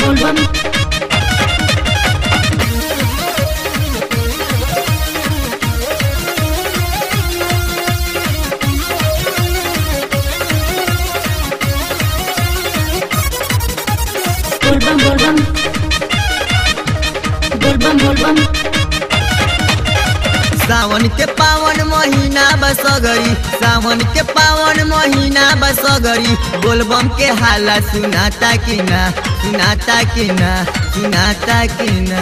बोलबम बोलबम बोलबम बोलबम बोलबम सावन के पावन महीना बसगरी, सावन के पावन महीना बसगरी, बोलबम के हाला सुनाता कि ना, सुनाता कि ना, सुनाता कि ना।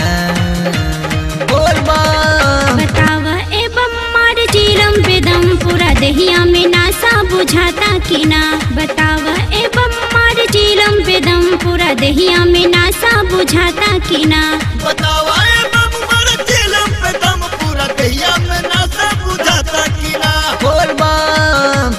बोलबम बतावा ए बम्मार जीलम बेदम पूरा दहिया में नासा बुझाता कि ना। बतावा ए बम्मार जीलम बेदम पूरा दहिया में नासा बुझाता कि ना। बतावा ए बम्मार जीलम बेदम पूरा दहिया में नासा बुझाता कि ना। बोलबम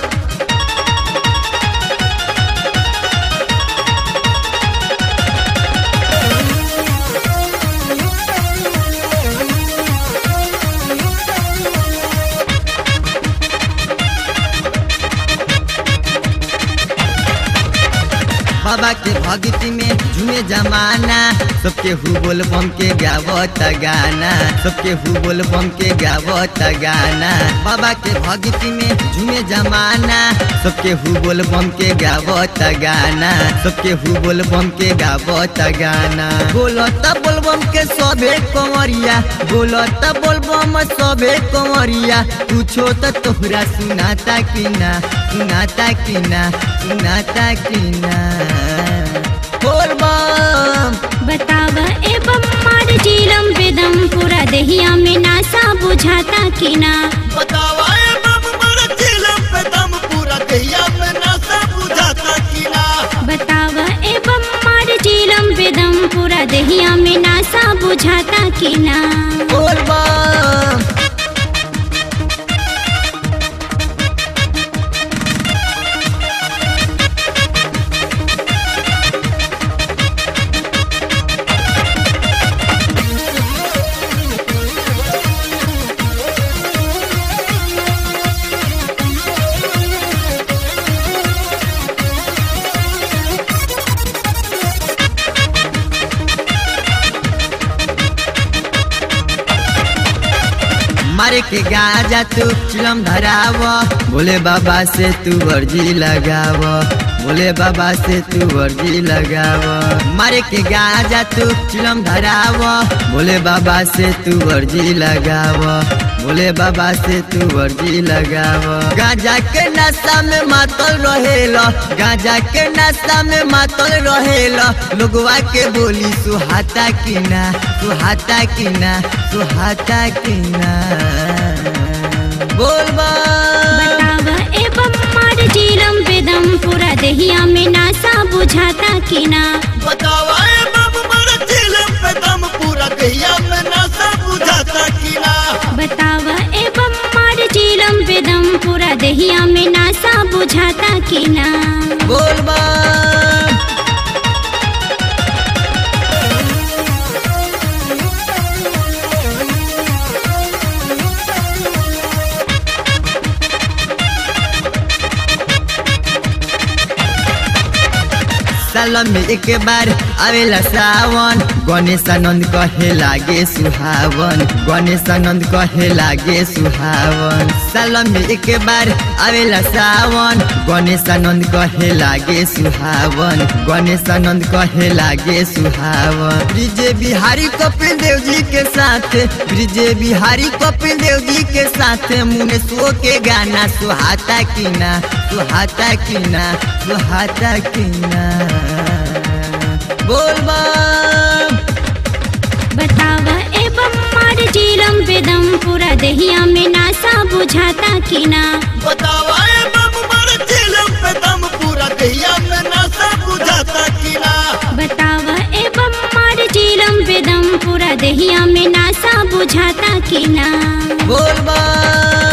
बाबा के भक्ति में झूमे जमाना, सबके हु बोलबम के गावत गाना, सबके हु बोलबम के गावत गाना। बाबा के भक्ति में झूमे जमाना, सबके हु बोलबम के गावत गाना, सबके हु बोलबम के गावत गाना। बोलता बोलबम के सबे कंवरिया, बोलता बोलबम सबे कंवरिया, पूछो तो तोहरा सुनाता कि ना, सुनाता कि ना, सुनाता कि ना। बोलबम बतावा ए बम्मार जीलम बेदम पूरा दहिया में नासा बुझाता कि ना। बतावा ए बम्मार जीलम बेदम पूरा दहिया में नासा बुझाता कि ना। बतावा ए बम्मार जीलम बेदम पूरा दहिया में नासा बुझाता कि ना। बोलबम मारे के गाजा तू चिलम धराव, बोले बाबा से तू अर्जी लगाव, बोले बाबा से तू अर्जी लगाव। मारे के गाजा तू चिलम धराव, बोले बाबा से तू अर्जी लगाव, बोले बाबा से तू अर्जी लगाव। गाजा के नशा में मातल रहेला, गाजा के नशा में मातल रहेला, लोगवा के बोली सुहाता कि ना, सुहाता कि ना, सुहाता कि ना। बोलबम बतावा ए बम्मार जीलम बेदम पूरा दहिया में नासा बुझाता कि ना। बतावा ए बम्मार जीलम बेदम पूरा दहिया में नासा बुझाता कि ना। बतावा ए बम्मार जीलम बेदम पूरा दहिया में नासा बुझाता कि ना। बोलबम साल में एक बार आवेला सावन, गणेश आनंद कहे लागे सुहावन, गणेश आनंद कहे लागे सुहावन। साल में एक बार आवेला सावन, गणेश आनंद कहे लागे सुहावन, गणेश आनंद कहे लागे सुहावन। ब्रिजे बिहारी कपिल देव जी के साथ, ब्रिजे बिहारी कपिल देव जी के साथ, मुनेशो के गाना सुहाता कि ना, सुहाता कि ना, सुहाता कि ना। बोलबम बतावा ए बम्मार जीलम बेदम पूरा दहिया में नासा बुझाता कि ना। बतावा ए बम्मार जीलम बेदम पूरा दहिया में नासा बुझाता कि ना। बतावा ए बम्मार जीलम बेदम पूरा दहिया में नासा बुझाता कि ना। बोलबम